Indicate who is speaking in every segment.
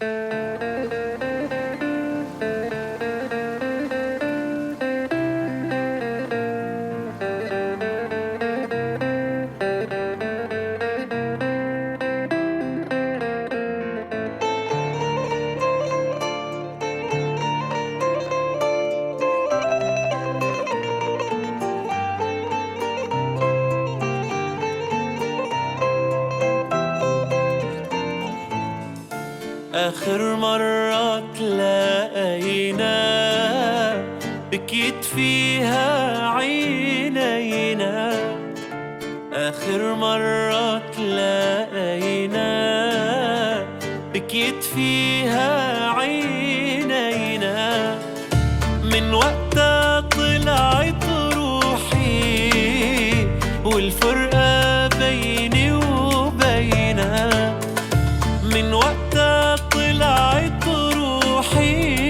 Speaker 1: آخر مرة تلاقينا بكيت فيها عينينا، آخر مرة تلاقينا بكيت فيها عينينا. من وقتها طلعت روحي والفرقة بيني وبينها. من وقتها طلعت روحي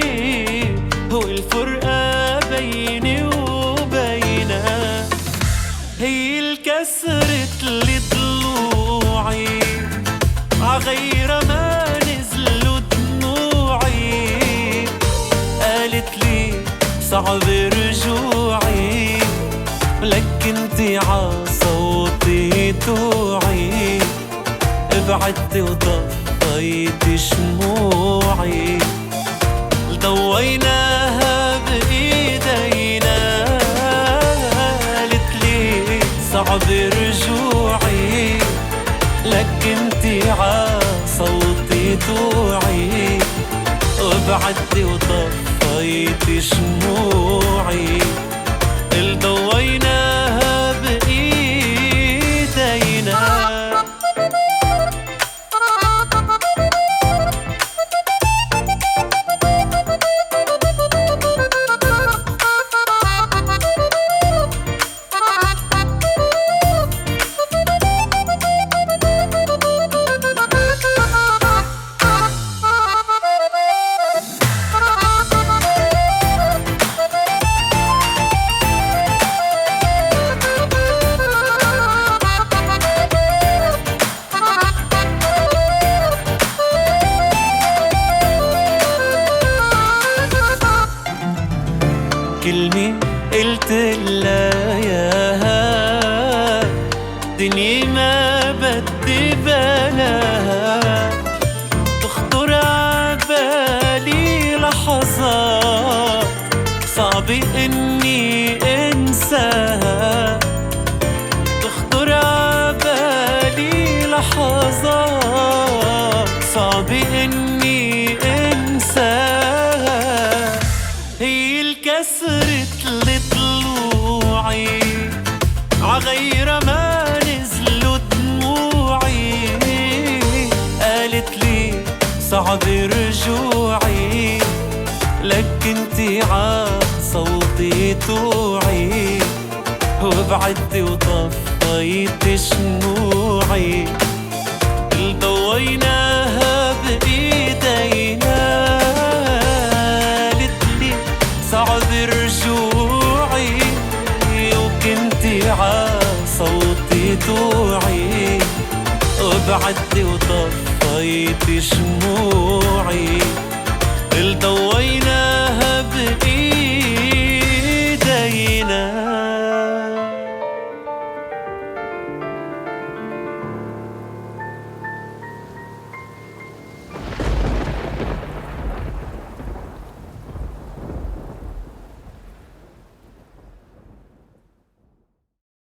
Speaker 1: والفرقة بيني وبينها. هي الكسرت لي ضلوعي عغيرها ما نزلوا دموعي. قالت لي صعب رجوعي لك انتي عصوتي توعي. ابعدت وطفيت شموعي ضويناها بإيدينا. قالت لي صعب رجوعي لك انتي عصوتي توعي. وبعدت وطفيت شموعي ضويناها بإيدينا. كلمة قلتلها ياها دنيا ما بدي بلاها. تخطر عبالي لحظات صعب اني انساها. تخطر عبالي لحظات صعب اني انساها. هي الكسرت لي ضلوعي عغيرها ما نزلوا دموعي. قالت لي صعب رجوعي لك انتي عصوتي توعي. وبعدت وطفيت شموعي ضويناها بإيدينا. صعب رجوعي وكنتي عصوتي توعي. وبعدت وطفيت شموعي